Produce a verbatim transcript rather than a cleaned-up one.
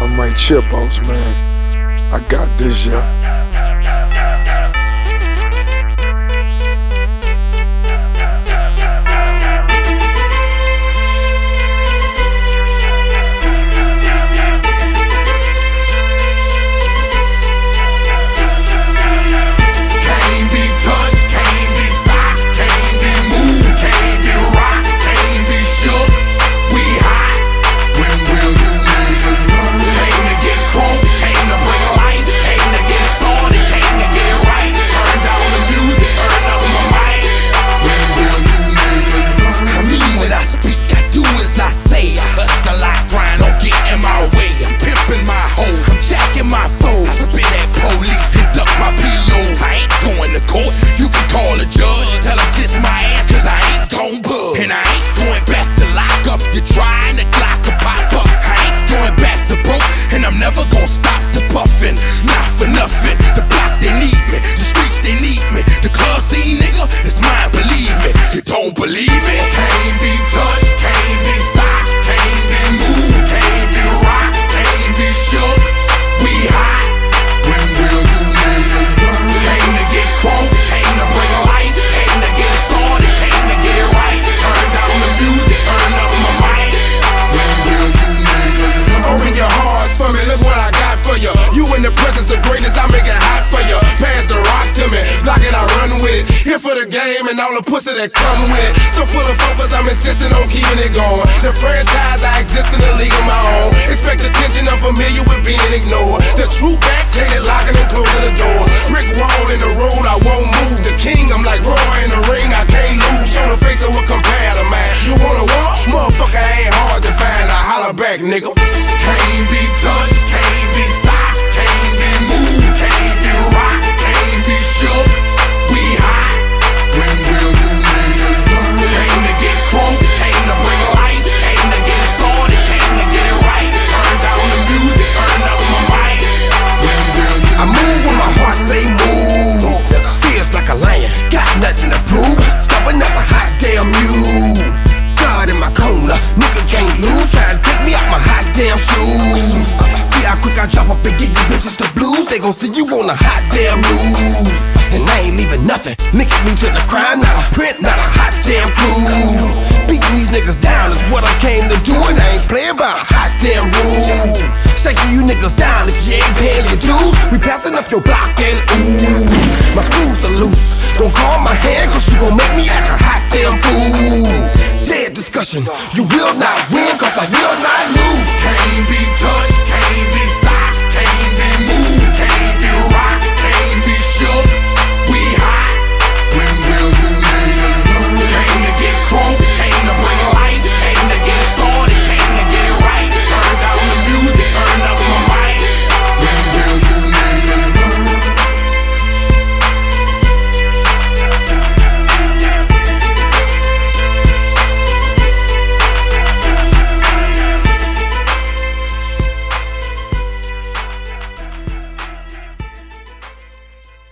Dynamite Chipos, man. I got this, yeah. For the game and all the pussy that come with it. So full of focus, I'm insisting on keeping it going. The franchise, I exist in a league of my own. Expect attention, I'm familiar with being ignored. The true back, plated locking and closing the door. Brick wall in the road, I won't move. The king, I'm like Roy in the ring, I can't lose. Show the face of a compare to man. You wanna walk? Motherfucker ain't hard to find. I holler back, nigga. Can't be touched, can't be stopped, can't be moved, can't be rocked, can't be shook. We hot. When will you niggas learn? Came to get crunk, came to bring life, came to get started, came to get it right. Turn down the music, turn up my mic. When will you I move when my heart say move. Feels like a lion, got nothing to prove. Stubborn as a hot damn mule. God in my corner, nigga can't lose. Try to take me out my hot damn shoes. See how quick I drop up and get you bitches the blues. They gon' see you on a hot damn news. And I ain't leaving nothing, linking me to the crime. Not a print, not a hot damn clue. Beating these niggas down is what I came to do. And I ain't playing by a hot damn rule. Shaking you niggas down if you ain't paying your dues. We passing up your block and ooh, my screws are loose. Don't call my hand cause you gon' make me act a hot damn fool. Dead discussion, you will not win.